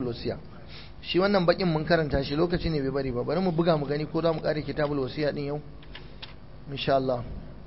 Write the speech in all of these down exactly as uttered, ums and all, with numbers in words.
wasiya. Shi wannan bakin mun karanta shi lokaci ne bai bari ba, bari mu buga mu gani ko za mu kare kitabul wasiya din yau insha Allah.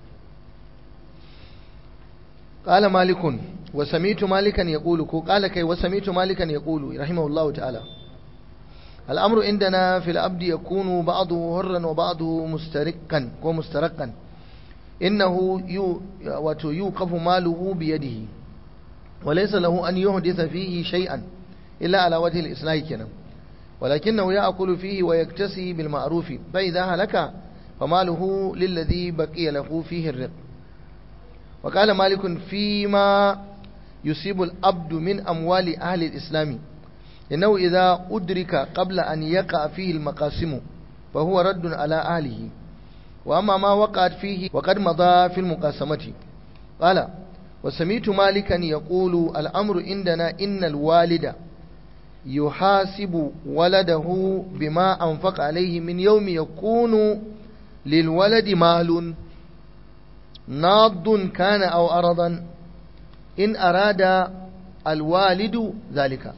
قال مالك وسميت مالكا يقول قال كي وسميت مالكا يقول رحمه الله تعالى الأمر عندنا في العبد يكون بعضه حرا وبعضه مسترقا ومسترقا إنه يوقف ماله بيده وليس له أن يحدث فيه شيئا إلا على وجه الإصلاح كنا ولكنه يأكل فيه ويكتسي بالمعروف فإذا هلك فماله للذي بقي له فيه الرق. وقال مالك فيما يصيب العبد من أموال أهل الإسلام إنه إذا أدرك قبل أن يقع فيه المقاسم فهو رد على أهله، وأما ما وقعت فيه وقد مضى في المقاسمة. قال وسميت مالكا يقول الأمر عندنا إن الوالد يحاسب ولده بما أنفق عليه من يوم يكون للولد مال ناض كان أو أرضا إن أراد الوالد ذلك.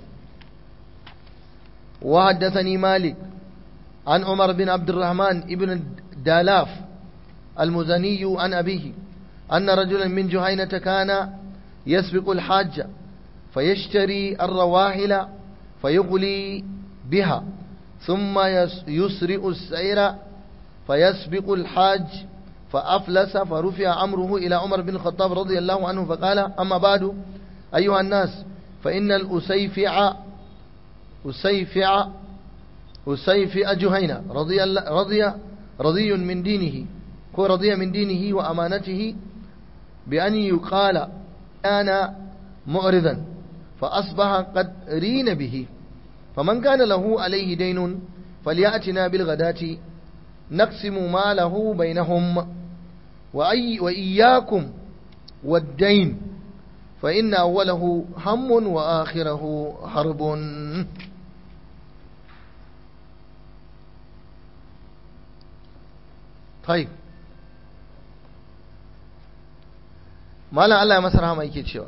وحدثني مالك عن عمر بن عبد الرحمن ابن دالاف المزني عن أبيه أن رجلا من جهينة كان يسبق الحاج فيشتري الرواحل فيغلي بها ثم يسرع السير فيسبق الحاج فأفلس فرفع أمره إلى عمر بن الخطاب رضي الله عنه فقال أما بعد أيها الناس فإن الأسيفع أسيفع أسيفع جهينة رضي رضي رضي من دينه هو رضي من دينه وأمانته بأن يقال أنا معرضا فأصبح قد رين به، فمن كان له عليه دين فليأتنا بالغداة نقسم ماله بينهم وأي وإياكم والدين فإن أوله هم وآخره حرب. طيب مالا الله مسا rahama yake cewa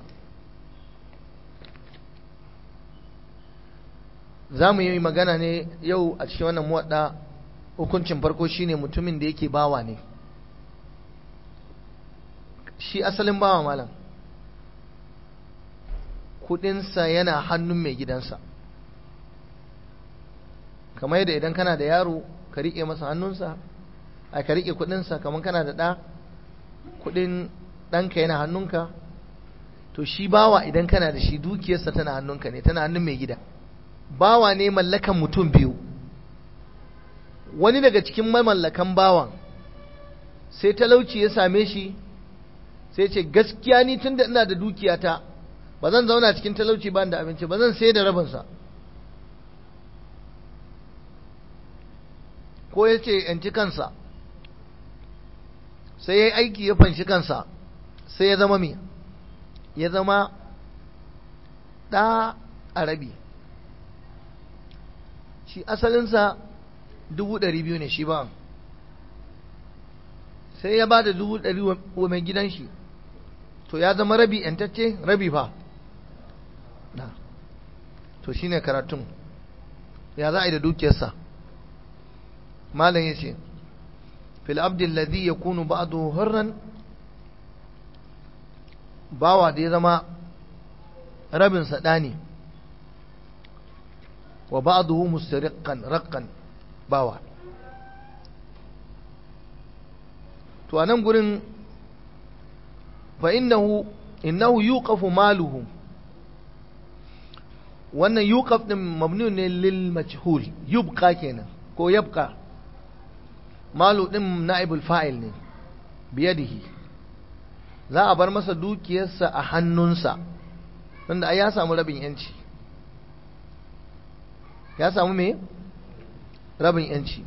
za mu yi magana ne yau a cikin wannan muwadda. Hukuncin farko shine mutumin da yake bawa ne, shi asalin bawa malam kudinsa yana hannun mai gidansa, kamar yadda idan kana da yaro ka rike masa hannunsa a ka rike kudinsa, kamar kana da ɗa kudin ɗanka yana hannunka, to shi bawa idan kana da shi dukiyarsa tana hannunka ne, tana hannun mai gida. Bawa ne mallakan mutum biyu, wani daga cikin mamallakan bawan sai talauci ya same shi sai ce gaskiya ni tunda ina da dukiyata ba zan zauna cikin talauci ba da abinci ba, zan sai da rabinsa. Ko ya ce yanci kansa sai ya yi aiki ya fanshi kansa sai ya zama me ya zama ɗa a rabi. Shi asalinsa dubu ɗari biyu ne shi ba, sai ya ba da dubu ɗari wa mai gidan shi, to ya zama rabi ‘yantacce rabi fa na. To shi ne karatun ya za a yi da dukiyarsa. malam ya ce fil abdin ladhi yakunu ba'du hurran, bawa da ya zama rabinsa ɗa ne, wa ba'duhu mustariqqan raqqan bawa. To anan gurin fa innahu innahu yuqafu maluhu, wannan yuqaf din mabni ne lil majhul, yubqa kenan ko yabqa. Malu din naibul fa'il ne, biyadihi za a bar masa dukiyarsa a hannunsa, wanda ai ya samu rabin yanci, ya samu me rabin yanci.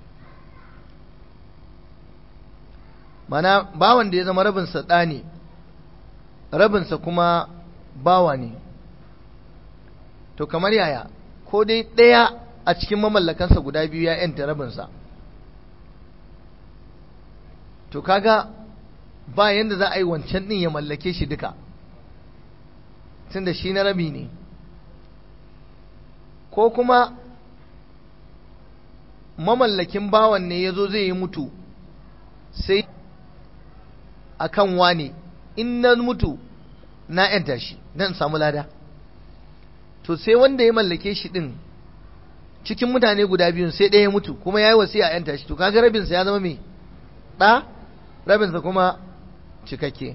mana bawan da ya zama rabinsa ɗa ne, rabinsa kuma bawa ne, to kamar yaya, ko dai ɗaya a cikin mamallakansa guda biyu ya yanta rabinsa, to kaga ba yanda za a yi wancan ɗin ya mallake shi duka, tunda shi na rabi ne. ko kuma mamallakin bawan ne ya zo zai yi mutu sai akan wane in na mutu na ‘yanta shi don samu lada to sai wanda ya mallake shi ɗin cikin mutane guda biyun sai ɗaya ya mutu kuma ya yi wasiya a ‘yanta shi to kaga rabinsa ya zama mai ɗa rabinsa kuma cikakke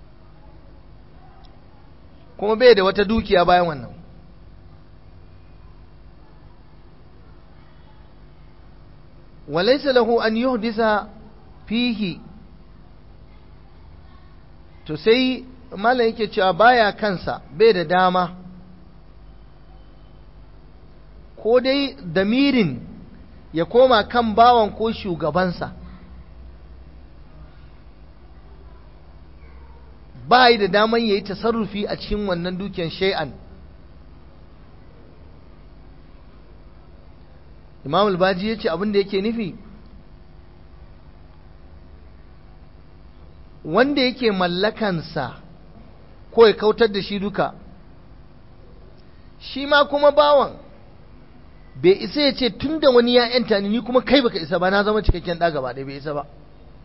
kuma bai da wata dukiya bayan wannan walaysa lahu an yuhdisa fihi to sai malam yake cewa baya kansa bai da dama ko dai damirin ya koma kan bawan ko shugabansa ba yi da daman ya yi tasarrufi a cikin wannan dukiyar shay'an. Imam al-Baji ya ce abinda yake nufi wanda yake mallakansa ko ya kautar da shi duka shi ma kuma bawan bai isa ya ce tun da wani ya yanta ni kuma kai baka isa ba na zama cikakken ɗa gaba ɗaya bai isa ba.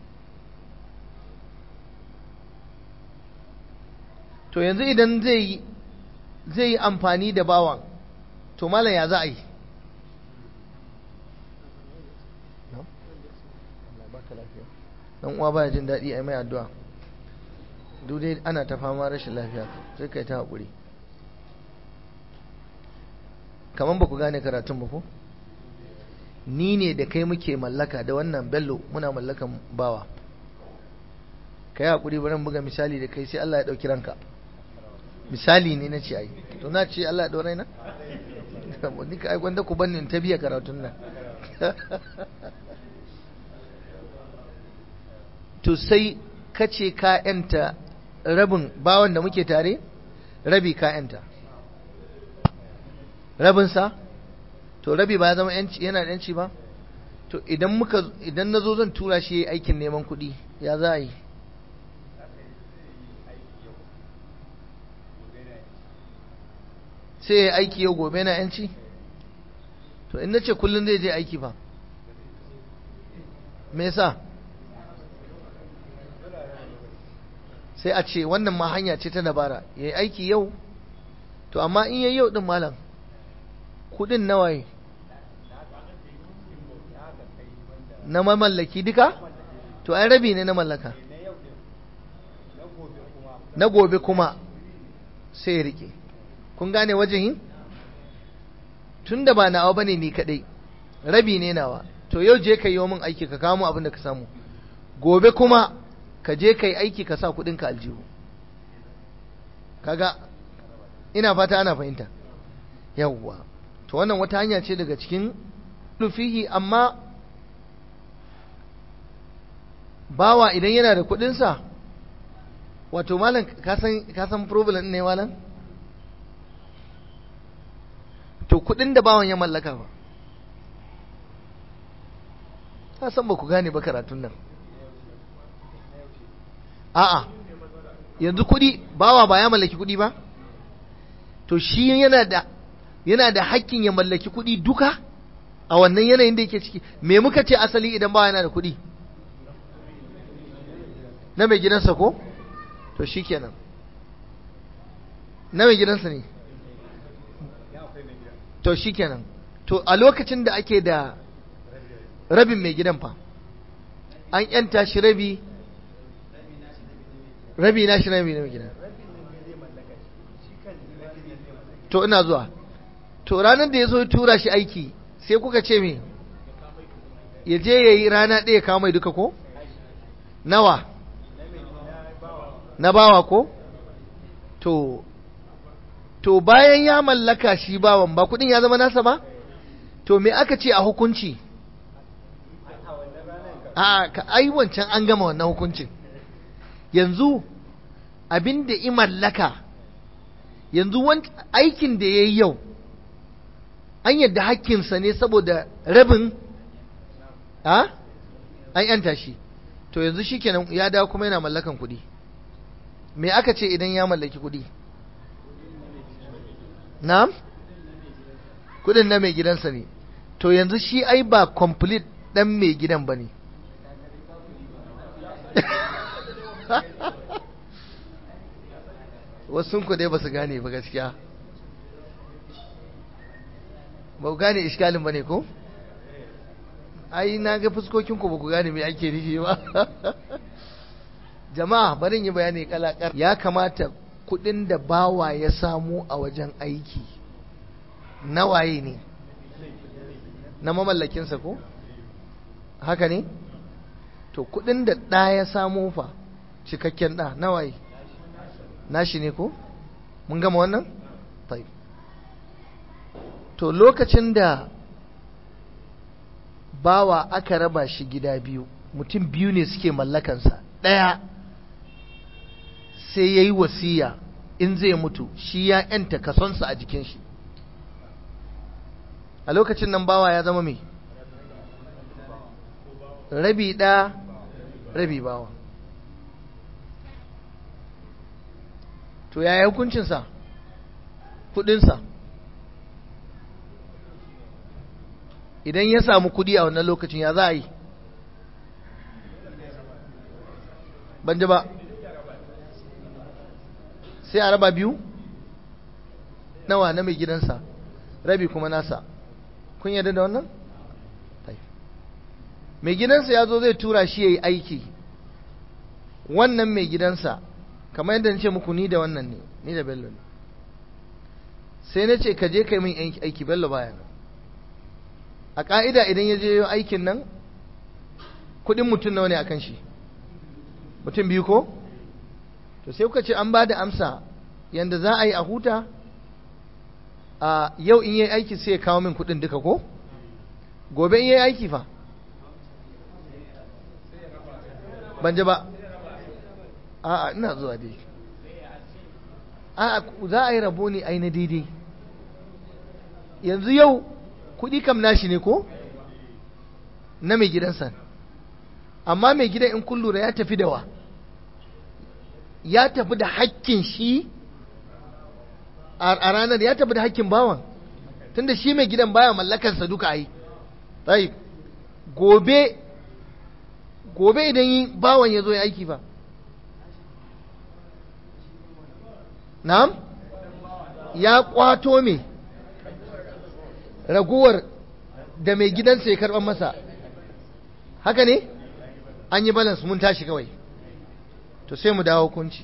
To yanzu idan zai zai yi amfani da bawan to malam ya za a yi dan uwa baya jin daɗi ai mai addu'a duk dai ana ta fama rashin lafiya sai kai ta haƙuri kaman ba ku gane karatun ba ko ni ne da kai muke mallaka da wannan bello muna mallakan bawa kai haƙuri bari buga misali da kai sai Allah ya ɗauki ranka misali ne na ce ai to na ce Allah ya ɗora na ni ka ai gwanda ku bannin ta biya karatun nan to sai ka ce ka yanta rabin bawan da muke tare rabi ka yanta rabinsa to rabi ba ya zama yanci yana da yanci ba to idan muka idan nazo zan tura shi aikin neman kuɗi ya za a yi sai ya aiki yau gobe na yanci to in nace kullun zai je aiki fa me yasa sai a ce wannan ma hanya ce ta dabara yayi aiki yau to amma in yayi yau din malam kudin nawaye na mamallaki duka to ai rabi ne na mallaka na gobe kuma sai ya rike kun gane wajen tunda ba nawa bane ni kadai rabi ne nawa to yau je kai yi min aiki ka kawo abin da ka samu gobe kuma ka je kai aiki ka sa kudin ka aljihu kaga ina fata ana fahimta yawwa to wannan wata hanya ce daga cikin lufihi amma bawa idan yana da kudin sa wato malam ka san ka san problem ne malam to kudin da bawan ya mallaka ba ka san ba ku gane ba karatun nan a'a yanzu kudi bawa ba ya mallaki kudi ba to shi yana da yana da hakkin ya mallaki kudi duka a wannan yanayin da yake ciki me muka ce asali idan bawa yana da kudi na mai gidansa ko to shikenan na mai gidansa ne to shikenan to a lokacin da ake da rabin mai gidan fa an yanta shi rabi rabi na shi rabi na mai gidan to ina zuwa to ranar da ya zo tura shi aiki sai kuka ce me ya je ya yi rana ɗaya kawo mai duka ko nawa na bawa ko to to bayan ya mallaka shi bawan ba kudin ya zama nasa ba to me aka ce a hukunci a ka ai wancan an gama wannan hukuncin yanzu abinda i mallaka yanzu aikin da ya yi yau an yadda hakkinsa ne saboda rabin a an yanta shi to yanzu shikenan ya dawo kuma yana mallakan kudi me aka ce idan ya mallaki kudi na'am kudin na mai gidansa ne, to yanzu shi ai ba complete dan mai gidan ba ne. wasu ku dai ba su gane ba gaskiya, ba ku gane iskalin ba ne ko? ai na ga fuskokinku ba ku gane me ake nufi ba. Jama'a barin yi bayani kalakar. Ya kamata kudin da bawa ya samu a wajen aiki na waye ne? Na mamallakinsa ko? Haka ne? To kudin da ɗa ya samu fa, cikakken ɗa na waye? Nashi ne ko? Mun gama wannan? Tayi. To lokacin da bawa aka raba shi gida biyu, mutum biyu ne suke mallakansa, ɗaya sai ya yi wasiya in zai mutu shi ya ‘yanta kasonsa a jikin shi. A lokacin nan bawa ya zama mai rabi ɗa rabi bawa. To yaya hukuncinsa? Kudinsa idan ya samu kudi a wannan lokacin ya za a yi? Ban ji ba. Sai a raba biyu? Nawa na mai gidansa, rabi kuma nasa. Kun yarda da wannan? Mai gidansa ya zo zai tura shi ya yi aiki. Wannan mai gidansa, kamar yadda nace muku ni da wannan ne, ni da Bello ne. Sai na ce ka je kai min aiki, Bello baya nan. A ƙa'ida idan ya je aikin nan, kuɗin mutum nawa ne a kan shi? Mutum biyu ko? To sai kuka ce an ba da amsa yanda za a yi a huta, a yau in yi aiki sai ya kawo min kuɗin duka ko? Gobe in yi aiki fa? Ban ji ba. A'a ina zuwa dai. A'a za a yi rabo ne ai na daidai. Yanzu yau kuɗi kam nashi ne ko? Na mai gidansa. Amma mai gidan in kun lura ya tafi da wa? Ya tafi da hakkin shi a ranar, ya tafi da hakkin bawan. Tunda shi mai gidan baya mallakarsa duka ai. Tayi. Gobe gobe idan yi bawan ya zo ya aiki fa. Na'am? Ya kwato me? Raguwar da mai gidansa ya karɓar masa. Haka ne? An yi balance mun tashi kawai. To sai mu dawo kunci.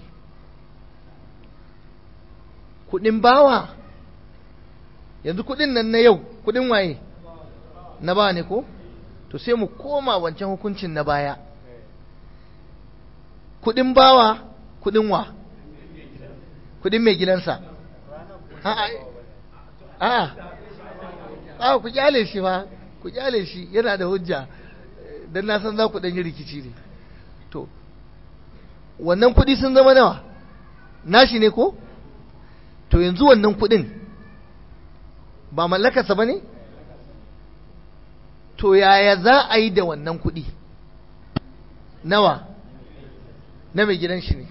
Kudin bawa, yanzu kudin nan na yau, kudin waye? Na bawa ne ko? To sai mu koma wancan hukuncin na baya. Kudin bawa, kudin wa? Kudin mai gidansa. A'a, a'a, a'a ku kyale shi fa, ku kyale shi yana da hujja, don na san za ku ɗanyi rikici ne. To, wannan kudi sun zama nawa? Nashi ne ko? To yanzu wannan kudin ba mallakarsa ba ne? To yaya za a yi da wannan kudi? Nawa? Na mai gidan shi ne.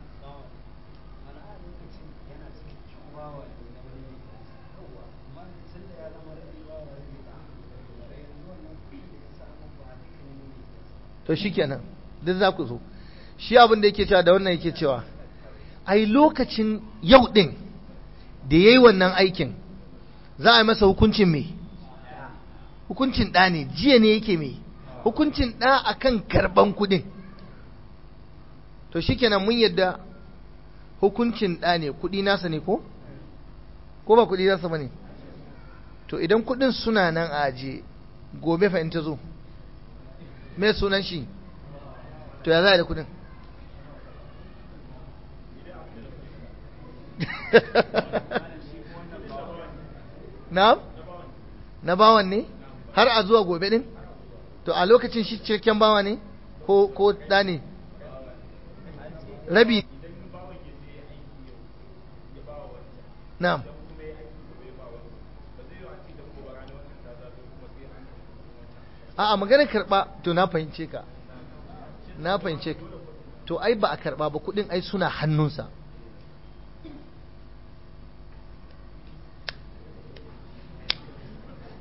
To shi kenan, duk za ku zo. Shi abin da yake cewa da wannan yake cewa, ai lokacin yau ɗin da ya yi wannan aikin, za a yi masa hukuncin me? Hukuncin ɗa ne, jiya ne yake me? Hukuncin ɗa a kan karɓan kuɗin. To shi kenan mun yadda hukuncin ɗa ne, kuɗi nasa ne ko? Ko ba kuɗi nasa ba ne? To idan kuɗin suna nan a ajiye, gobe fa in ta zo. Me sunan shi? To ya za a yi da kudin? Na? Na bawan ne? Har a zuwa gobe din? To a lokacin shi cikakken bawa ne? Ko ko da ne? Rabi. Na'am. A'a maganar karba to na fahimce ka. Na fahimce ka. To ai ba a karba ba kudin ai suna hannunsa.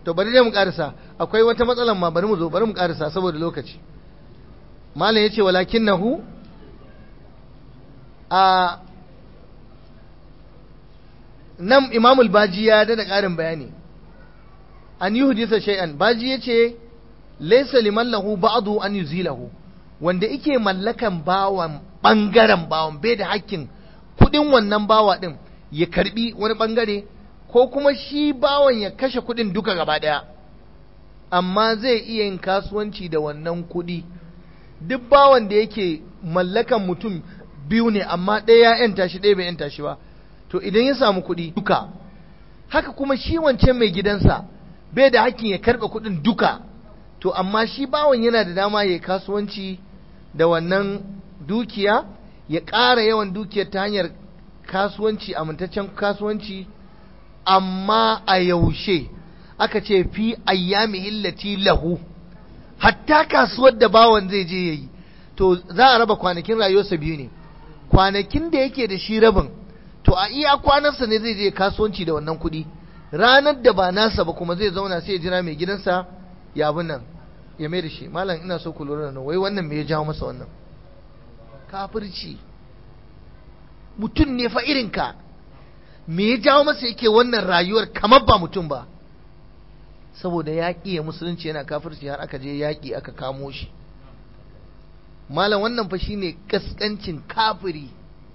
to bari dai mu karasa, akwai wata matsalan ma, bari mu zo, bari mu karasa saboda lokaci. malam yace walakinahu a nan imamul baji ya da ƙarin bayani, an yi hudisa shay'an, baji yace laysa liman lahu ba'du an yuzilahu, wanda yake mallakan bawan bangaren bawan bai da hakkin kudin wannan bawa din ya karbi wani bangare, ko kuma shi bawan ya kashe kudin duka gaba daya, amma zai iya yin kasuwanci da wannan kudi. Duk bawan da yake mallakan mutum biyu ne amma ɗaya ya yanta shi ɗaya bai yanta shi ba, to idan ya samu kudi duka, haka kuma shi wancan mai gidansa bai da hakkin ya karɓe kudin duka, to amma shi bawan yana da dama ya kasuwanci da wannan dukiya, ya ƙara yawan dukiyar ta hanyar kasuwanci, amintaccen kasuwanci, amma a yaushe aka ce fi ayyami illati lahu, hatta kasuwar da bawan zai je yayi, to za a raba kwanakin rayuwarsa biyu ne, kwanakin da yake da shi rabin, to a iya kwanarsa ne zai je kasuwanci da wannan kuɗi, ranar da ba nasa ba kuma zai zauna sai ya jira mai gidansa ya abin nan ya mai da shi. Malam ina so ku lura da nan, wai wannan me ya jawo masa wannan? Kafirci. Mutum ne fa irinka, me ya jawo masa yake wannan rayuwar kamar ba mutum ba? Saboda yaƙi ya musulunci yana kafirci, har aka je yaƙi aka kamo shi. Malam wannan fa shine kaskancin kafiri,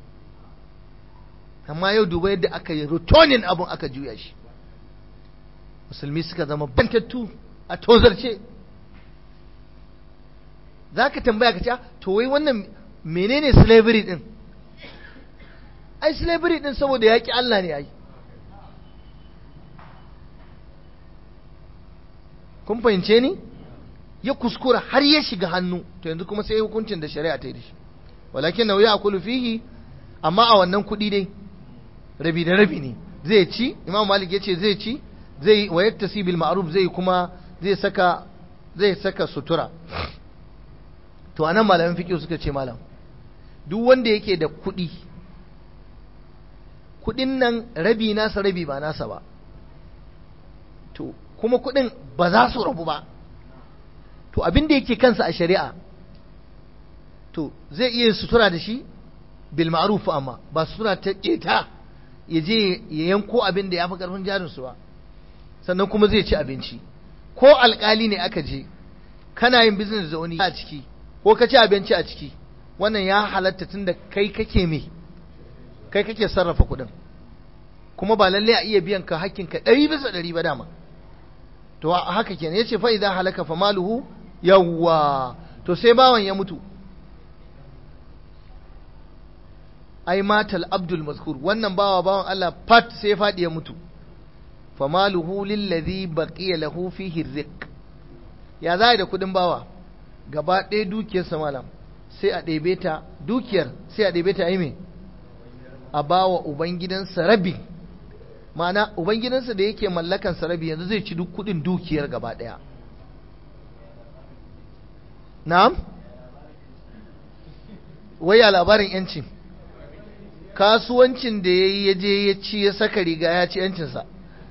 amma yau duba yadda aka yi rotonin abun aka juya shi, musulmi suka zama bantattu a tozarce. za ka tambaya ka ce to wai wannan menene slavery din? Ai slavery din saboda yaƙi Allah ne ai. Kun fahimce ni? Ya kuskura har ya shiga hannu, to yanzu kuma sai hukuncin da shari'a ta yi da shi. Walakin na wuya akulu fihi, amma a wannan kuɗi dai rabi da rabi ne zai ci. Imam Malik ya ce zai ci, zai wa yaktasi bil ma'ruf, zai kuma zai saka zai saka sutura. To anan malaman fiqh suka ce malam, duk wanda yake da kuɗi, kuɗin nan rabi nasa rabi ba nasa ba, to kuma kuɗin ba za su rabu ba, to abin da yake kansa a shari'a, to zai iya sutura da shi bil ma'ruf, amma ba sutura ta keta ya je ya yanko abin da ya fi karfin jarinsu ba. Sannan kuma zai ci abinci. Ko alkali ne aka je kana yin business da wani a ciki, ko ka ci abinci a ciki, wannan ya halatta tunda kai kake me kai kake sarrafa kuɗin, kuma ba lalle a iya biyan ka hakkin ka ɗari bisa ɗari ba dama. To haka kenan yace fa idza halaka fa maluhu, yawwa to sai bawan ya mutu, ai matal abdul mazkur, wannan bawa bawan Allah fat sai fadi ya mutu, fa maluhu lillazi baqiya lahu fihi rizq. Ya zai da kudin bawa gaba ɗaya dukiyar sa malam, sai a ɗebe ta dukiyar sai a ɗebe ta ai me a bawa ubangidansa rabi, ma'ana ubangidansa da yake mallakan sa rabi yanzu zai ci duk kudin dukiyar gaba ɗaya. Na'am, wai a labarin yancin kasuwancin da ya yi ya je ya ci ya saka riga ya ci yancinsa.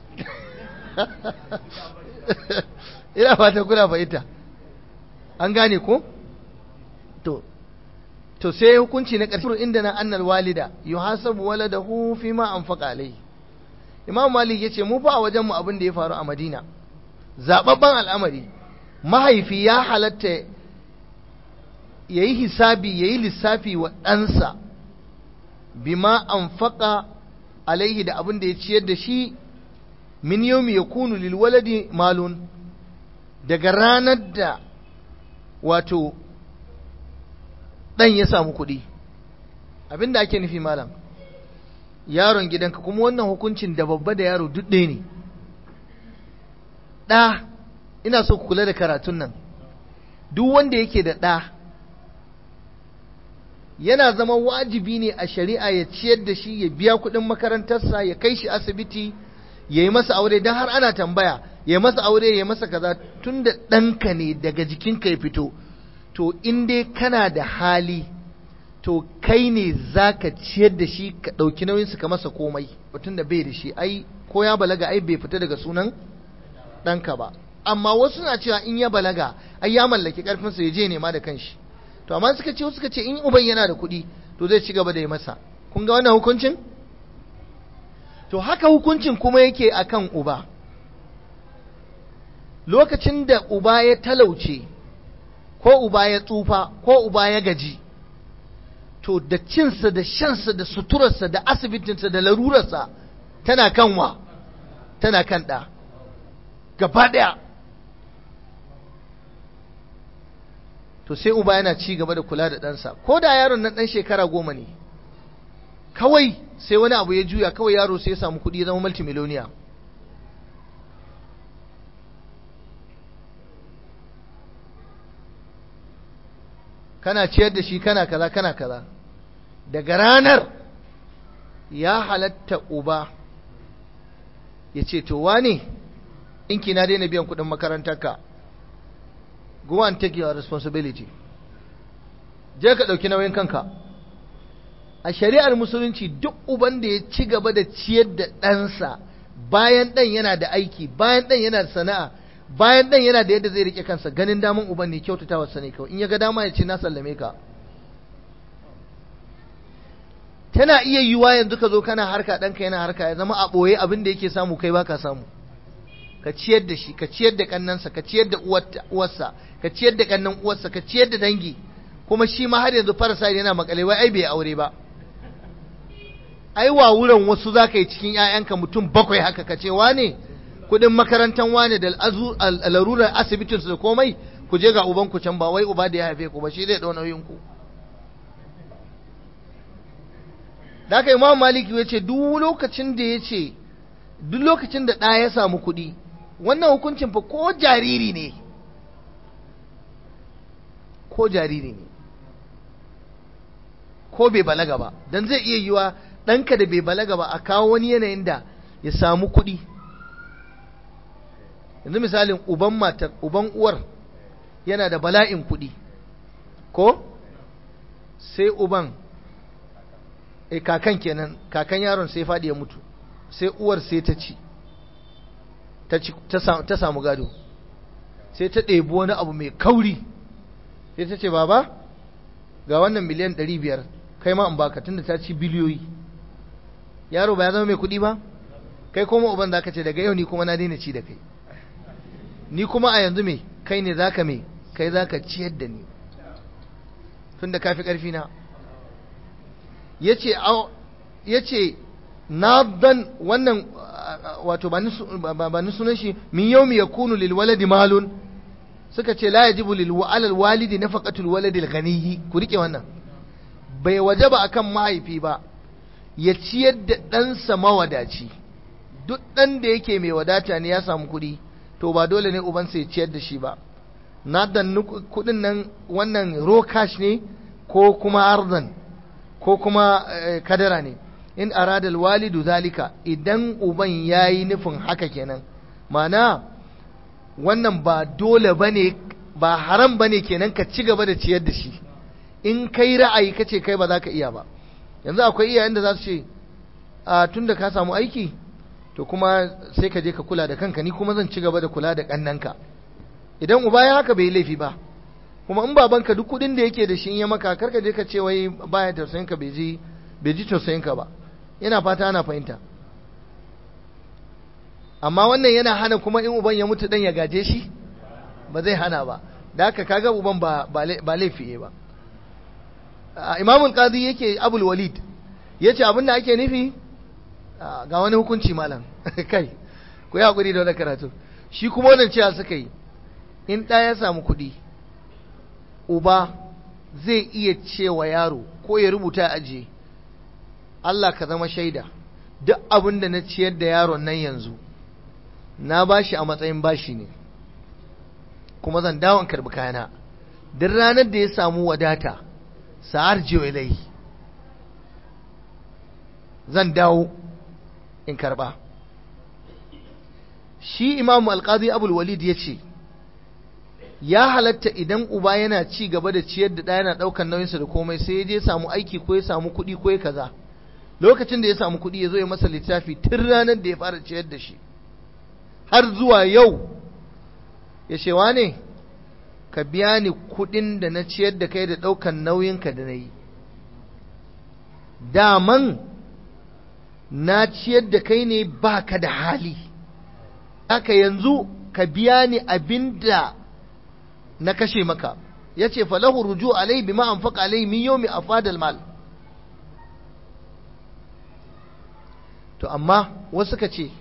Ina fata kuna fahimta, an gane ko? To, to sai hukunci na ƙarshe inda na annal walida yuhasabu waladahu fi ma anfaqa alayhi. Imam Malik yace mu fa a wajen mu abin da ya faru a Madina, zababban al'amari, mahaifi ya halatta yayi hisabi yayi lissafi wa ɗansa bima anfaqa alaihi, da abin da ya ciyar da shi, min yawmi yakunu lil waladi malun, daga ranar da wato dan ya samu kuɗi. Abinda ake nufi malam, yaron gidanka, kuma wannan hukuncin da babba da yaro duk ɗaya ne. ɗa, ina so ku kula da karatun nan, duk wanda yake da ɗa yana zama wajibi ne a shari'a ya ciyar da shi, ya biya kuɗin makarantarsa, ya kai shi asibiti, ya yi masa aure, don har ana tambaya ya yi masa aure, ya yi masa kaza, tun da ɗanka ne daga jikinka ya fito, to in dai kana da hali, to kai ne za ka ciyar da shi, ka ɗauki nauyinsu ka masa komai. Mutum da bai da shi, ai ko ya balaga ai bai fita daga sunan ɗanka ba, amma wasu na cewa in ya balaga ai ya mallaki ƙarfinsa ya je nema da kanshi. To amma suka ce suka ce in uban yana da kuɗi to zai ci gaba da yi masa. Kun ga wannan hukuncin? To haka hukuncin kuma yake akan uba. Lokacin da uba ya talauce ko uba ya tsufa ko uba ya gaji, to da cinsa da shansa da suturarsa da asibitinsa da larurarsa tana kanwa, tana kan ɗa gaba ɗaya. To sai uba yana ci gaba da kula da ɗansa, ko da yaron nan ɗan shekara goma ne, kawai sai wani abu ya juya, kawai yaro sai ya samu kuɗi ya zama multimiloniya. Kana ciyar da shi kana kaza kana kaza, daga ranar ya halatta uba ya ce to wane in ki na daina biyan kuɗin makarantarka, go and take your responsibility, je ka ɗauki nauyin kanka. A shari'ar musulunci duk uban da ya ci gaba da ciyar da ɗansa bayan ɗan yana da aiki, bayan ɗan yana da sana'a, bayan ɗan yana da yadda zai rike kansa, ganin daman uban ne, kyautatawa sa ne kawai. In ya ga dama ya ce na sallame ka. Tana iya yiwuwa yanzu ka zo kana harka, ɗanka yana harka, ya zama a ɓoye abin da yake samu kai baka samu. Ka ciyar da shi, ka ciyar da ƙannansa, ka ciyar da uwarsa, ka ciyar da ƙannan uwarsa, ka ciyar da dangi, kuma shi ma har yanzu farasa yana makale wai ai bai aure ba. Ai wa wurin wasu za ka yi cikin ‘ya'yanka mutum bakwai haka, ka ce wane kudin makarantar wane da larurar asibitinsu da komai, ku je ga ubanku can, ba wai uba da ya haife ku ba, shi zai ɗau nauyinku. Da aka Imam Maliki ya ce duk lokacin da ya ce duk lokacin da ɗa ya samu kuɗi, wannan hukuncin fa ko jariri ne, ko jariri ne, ko bai balaga ba, don zai iya yiwa ɗanka da bai balaga ba a kawo wani yanayin da ya samu kuɗi. Yanzu misalin uban matar, uban uwar yana da bala'in kuɗi, ko sai uban, e kakan kenan, kakan yaron sai faɗi ya mutu, sai uwar sai ta ci, ta ci, ta samu gado, sai ta ɗebi wani abu mai kauri, sai ta ce baba ga wannan miliyan ɗari biyar kai ma in baka, tunda ta ci biliyoyi. Yaro ba ya zama mai kuɗi ba? Kai kuma uban za ka ce daga yau ni kuma na daina ci da kai, ni kuma a yanzu me kai ne za ka me kai za ka ciyar da ni, tunda ka fi ƙarfi na. Ya ce na dan wannan wato ba ni sunan shi, min yau mi ya kunu lilwaladi malun, suka ce la yajibu lilwalal walidi nafaqatul waladil ghaniyi. Ku rike wannan, bai wajaba akan mahaifi ba ya ciyar da ɗansa mawadaci. Duk ɗan da yake mai wadata ne ya samu kuɗi, to ba dole ne ubansa ya ciyar da shi ba. Na dan kuɗin nan wannan raw cash ne ko kuma ardan ko kuma kadara ne. In arada alwalidu zalika, idan uban yayi nufin haka kenan, mana wannan ba dole bane, ba haram bane kenan ka ci gaba da ciyar da shi. In kai ra'ayi kace kai ba za ka iya ba. Yanzu akwai iyayen da za su ce a tunda ka samu aiki to kuma sai ka je ka kula da kanka, ni kuma zan ci gaba da kula da kannanka. Idan uba ya haka bai laifi ba, kuma in babanka duk kudin da yake da shi in ya maka, karka je ka ce wai baya tausayin ka, bai ji bai ji tausayin ka ba. Ina fata ana fahimta. Amma wannan yana hana kuma in uban ya mutu dan ya gaje shi, ba zai hana ba. Da haka kaga uban ba ba laifi ba. Imam al-Qadi yake Abul Walid yace abin da ake nufi ga wani hukunci malam kai ku yi hakuri da wannan karatu. Shi kuma wannan cewa suka yi, in ɗa ya samu kuɗi, uba zai iya cewa yaro ko ya rubuta aje, Allah ka zama shaida, duk abin da na ciyar da yaron nan yanzu na bashi a matsayin bashi ne, kuma zan dawon karbi kayana. Duk ranar da ya samu wadata sa'ar jiwalai zan dawo in karba. Shi Imam Al-Qadi Abul Walid ya ce ya halatta idan uba yana ci gaba da ciyar da ɗaya, yana ɗaukar nauyinsa da komai, sai ya je samu aiki ko ya samu kuɗi ko ya kaza, lokacin da ya samu kuɗi ya zo ya masa littafi tun ranar da ya fara ciyar da shi har zuwa yau ya ce wane ka biya ni kudin da na ciyar da kai da daukan nauyinka da na yi, daman na ciyar da kai ne baka da hali, haka yanzu ka biya ni abinda na kashe maka. ya ce falahu ruju alai bima anfaqa alai min yawmi afadal mal. to amma wasu ka ce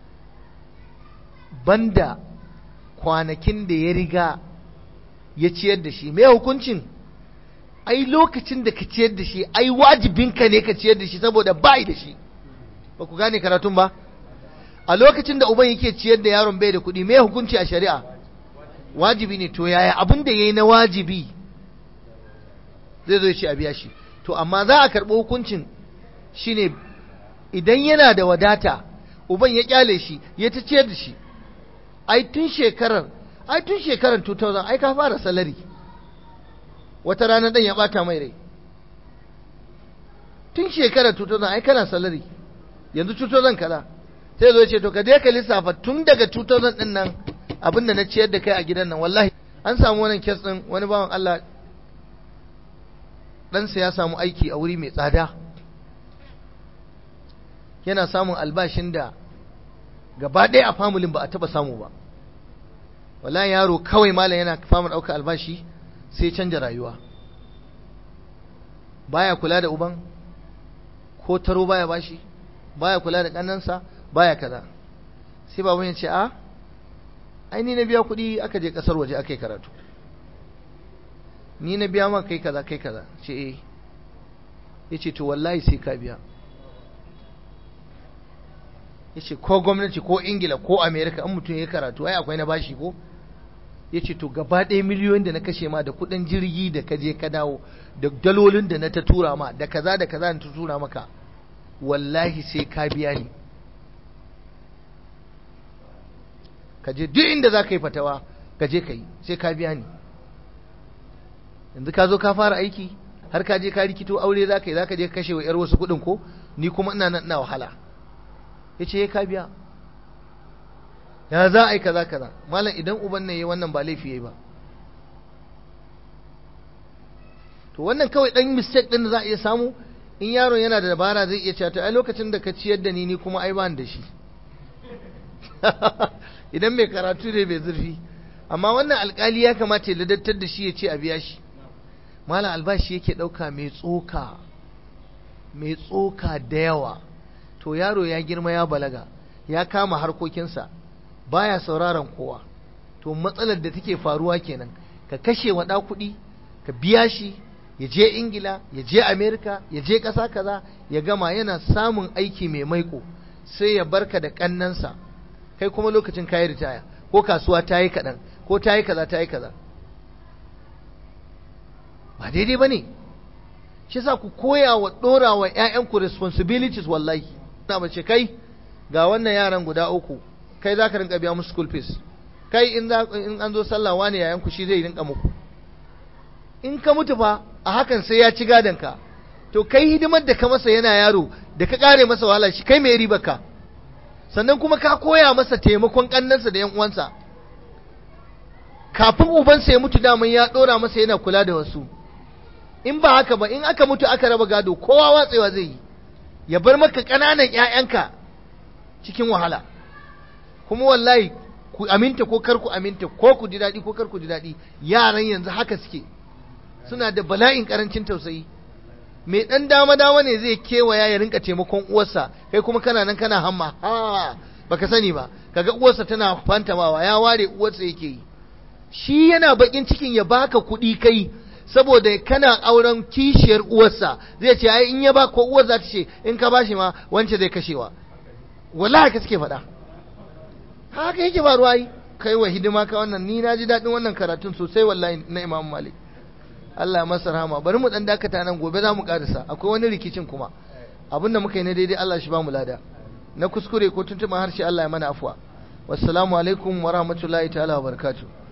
banda kwanakin da ya riga ya ciyar da shi, me hukuncin? ai lokacin da ka ciyar da shi ai wajibinka ne ka ciyar da shi saboda bai da shi. ba ku gane karatun ba? a lokacin da uban yake ciyar da yaron bai da kuɗi, me hukunci a shari'a? wajibi ne. to yaya abin da yayi na wajibi zai zo ya ce a biya shi? to amma za a karɓi hukuncin shine idan yana da wadata uban ya kyale shi ya ta ciyar da shi, ai tun shekarar ai tun shekarar dubu biyu ai ka fara salari, wata rana dan ya bata mai rai, tun shekarar dubu biyu ai kana salari, yanzu dubu biyu kaza, sai zo ya ce to ka je ka lissafa tun daga dubu biyu din nan abin da na ciyar da kai a gidan nan. wallahi an samu wannan kes din, wani bawan Allah ɗansa ya samu aiki a wuri mai tsada, yana samun albashin da gaba ɗaya a familin ba a taba samu ba. wallahi yaro kawai malam yana fama ɗaukar albashi sai canja rayuwa, baya kula da uban, ko taro baya bashi, baya kula da ƙannansa, baya kaza. sai baban ya ce a ai ni na biya kuɗi aka je ƙasar waje aka yi karatu, ni na biya maka kai kaza kai kaza. ce eh. ya ce to wallahi sai ka biya. ya ce ko gwamnati ko ingila ko amerika in mutum ya karatu ai akwai na bashi ko. ya ce to gaba ɗaya miliyoyin da na kashe ma da kuɗin jirgi da ka je ka dawo da dalolin da na ta tura ma da kaza da kaza na ta tura maka wallahi sai ka biya ni. ka je duk inda za ka yi fatawa ka je ka yi sai ka biya ni. yanzu ka zo ka fara aiki har ka je ka rikito aure za ka yi, za ka je ka kashe wa 'yar wasu kuɗin ko, ni kuma ina nan ina wahala. ya ce ya ka biya, ya za a yi kaza kaza. malam idan uban ne ya wannan ba laifi yayi ba. to wannan kawai dan mistake din da za a iya samu, in yaron yana da dabara zai iya cewa to ai lokacin da ka ciyar da ni ni kuma ai ban da shi. idan mai karatu ne mai zurfi. amma wannan alkali ya kamata ya ladattar da shi ya ce a biya shi. malam albashi yake dauka mai tsoka mai tsoka da yawa. to yaro ya girma ya balaga ya kama harkokinsa baya sauraron kowa. to matsalar da take faruwa kenan, ka kashe wa ɗa kuɗi ka biya shi ya je ingila ya je amerika ya je ƙasa kaza, ya gama yana samun aiki mai maiko, sai ya barka da ƙannansa, kai kuma lokacin kayi ritaya ko kasuwa ta yi kaɗan ko ta yi kaza ta yi kaza. ba daidai ba ne. shi sa ku koya wa ɗora wa ‘ya'yanku responsibilities. wallahi na mace kai ga wannan yaran guda uku, kai za ka rinka biya musu school fees, kai in an zo sallah wani yayanku shi zai rinka muku. in ka mutu fa a hakan sai ya ci gadonka. to kai hidimar da ka masa yana yaro da ka kare masa wahala shi kai mai riba ka, sannan kuma ka koya masa taimakon kannansa da yan uwansa. kafin ubansa ya mutu daman ya dora masa yana kula da wasu. in ba haka ba in aka mutu aka raba gado kowa watsewa zai yi, ya bar maka ƙananan ƴaƴanka cikin wahala. kuma wallahi ku aminta ko kar ku aminta, ko ku ji daɗi ko kar ku ji daɗi, yaran yanzu haka suke, suna da bala'in ƙarancin tausayi. mai ɗan dama dama ne zai kewaya ya rinka taimakon uwarsa, kai kuma kana nan kana hamma ha baka sani ba, kaga uwarsa tana fantamawa ya ware uwarsa yake yi. shi yana bakin cikin ya baka kuɗi kai saboda kana auren kishiyar uwarsa, zai ce ai in ya ba ko uwar za ta ce in ka bashi ma wance zai kashewa. wallahi ka suke faɗa, haka yake faruwa yi. kai wa hidima ka wannan, ni na ji daɗin wannan karatun sosai wallahi na Imam Malik, Allah ya masa rahama. bari mu dan dakata nan, gobe za mu karasa, akwai wani rikicin kuma. abinda muka yi na daidai Allah shi ba mu lada, na kuskure ko tuntuɓa harshe Allah ya mana afwa. wassalamu alaikum wa rahmatullahi ta'ala wa barakatuh.